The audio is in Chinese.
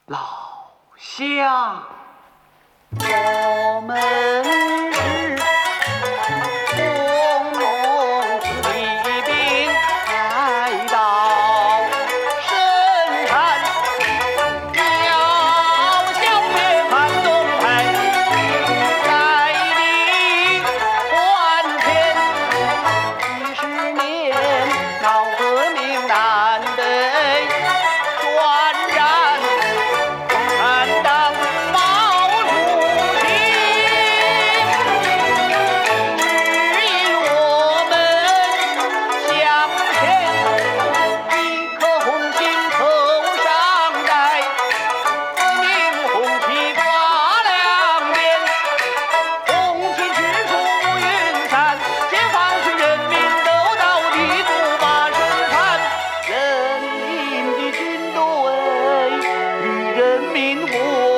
老乡， 我们是工农骑兵来到深山，要消灭反动派，带领还田。几十年闹革命南北转战，共产党毛主席指引我们向前，一颗红心头上戴，革命红旗挂两边，红旗直出云山，解放军人民斗到底，不怕审判。人民的军队与人民活。